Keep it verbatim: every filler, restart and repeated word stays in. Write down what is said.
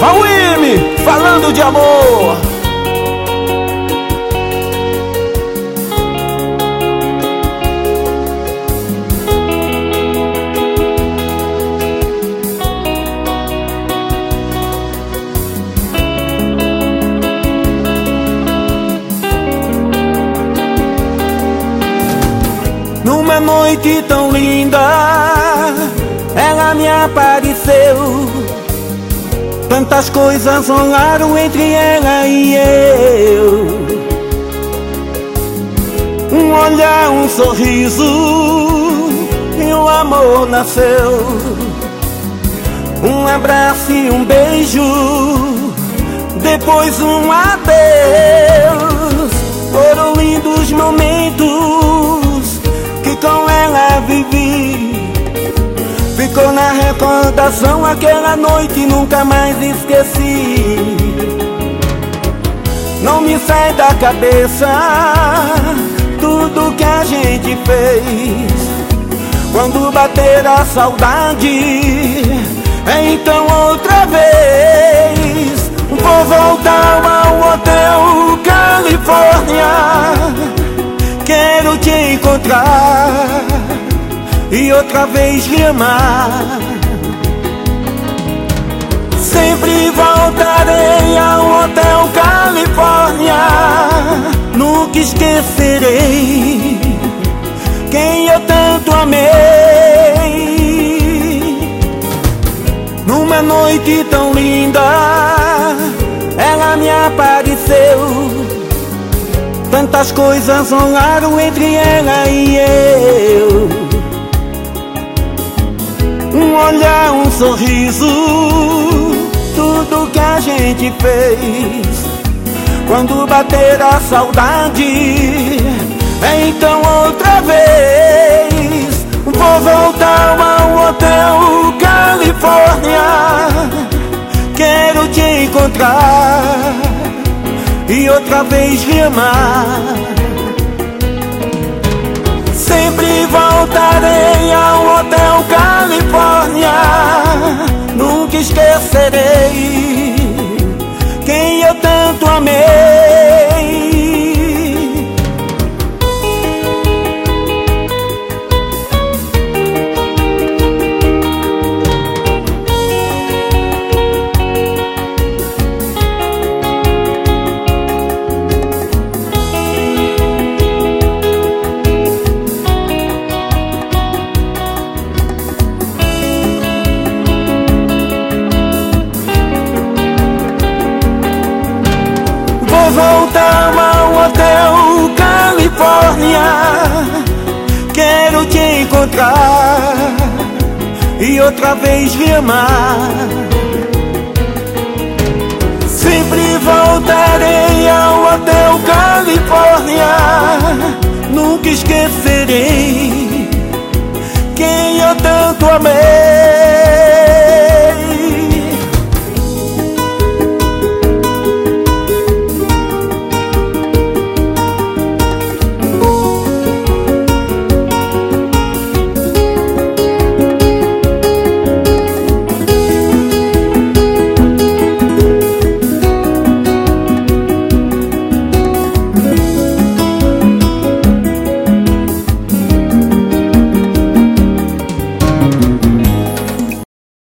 Fauime, falando de amor. Numa noite tão linda, ela me apareceu. Tantas coisas rolaram entre ela e eu. Um olhar, um sorriso, e o amor nasceu. Um abraço e um beijo, depois um adeus. Foram lindos momentos que com ela vivi. Ficou na recordação aquela noite e nunca mais esqueci. Não me sai da cabeça tudo que a gente fez. Quando bater a saudade, então outra vez vou voltar ao Hotel Califórnia. Quero te encontrar e outra vez lhe amar. Sempre voltarei ao Hotel Califórnia. Nunca esquecerei quem eu tanto amei. Numa noite tão linda, ela me apareceu. Tantas coisas rolaram entre ela e eu. Um olhar, um sorriso, tudo que a gente fez. Quando bater a saudade, então outra vez vou voltar ao Hotel Califórnia. Quero te encontrar e outra vez lhe amar. Sempre voltarei ao Hotel Califórnia. Nunca esquecerei quem eu tanto amei. Vou voltar ao Hotel Califórnia. Quero te encontrar e outra vez lhe amar. Sempre voltarei ao Hotel Califórnia. Nunca esquecerei quem eu tanto amei.